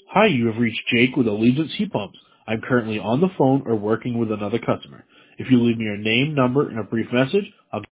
Hi, you have reached Jake with Allegiance Heat Pumps. I'm currently on the phone or working with another customer. If you leave me your name, number, and a brief message, I'll